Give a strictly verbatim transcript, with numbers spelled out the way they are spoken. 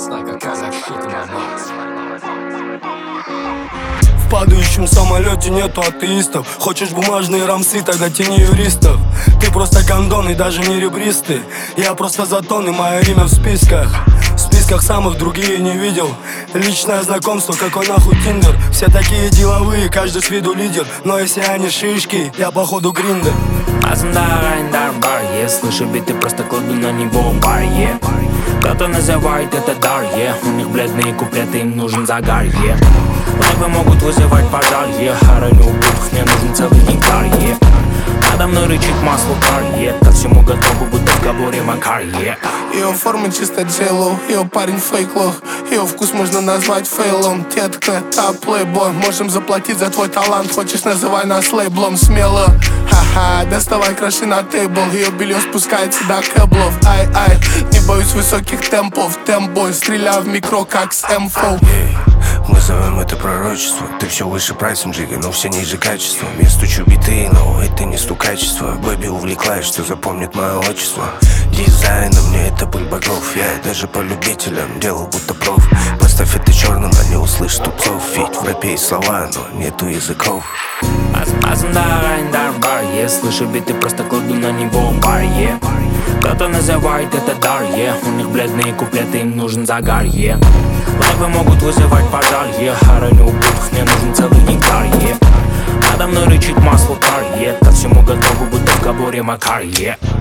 В падающем самолете нету атеистов. Хочешь бумажные рамсы, тогда тяни юристов. Ты просто кондон и даже не ребристый. Я просто затон и мое имя в списках. В списках самых другие не видел. Личное знакомство, какой нахуй Тиндер. Все такие деловые, каждый с виду лидер. Но если они шишки, я походу гриндер. Я слышу биты, просто кладу на него бар, yeah. Кто-то называет это дар, yeah. У них бледные куплеты, им нужен загар, yeah. Лайвы могут вызывать пожар, yeah. Хороню убытых, мне нужен целый гектар, yeah. Надо мной рычит масло кар, yeah. Ко всему готовы, будто в габоре Макар, yeah. Ее форма чисто джейлоу, ее парень фейк-лох. Ее вкус можно назвать фейлом. Детка, та плейбой, можем заплатить за твой талант. Хочешь, называй нас лейблом смело. Ха-ха, доставай краши на тейбл. Ее белье спускается до кэблов. Ай-ай, не боюсь высоких темпов. Тембой, стреляю в микро, как с эм фор. Мы зовем это пророчество. Ты все выше прайсом, джига, но все ниже качеством. Я стучу биты, но это не стукачество. Бэби увлеклась, что запомнит мое отчество. Дизайном мне это пыль богов. Я даже по любителям делал будто проф. Поставь это черным, они услышат тупцов. Ведь в рэпе есть слова, но нету языков. Я слышу биты, просто кладу на него бар, yeah. Кто-то называет это дар, yeah. У них бледные куплеты, им нужен загар, yeah. Лайвы могут вызывать пожар, yeah. Хороню убытых, мне нужен целый гектар, yeah. Надо мной рычит масло кар, yeah. Ко всему готовы, будто в габоре Макар, yeah.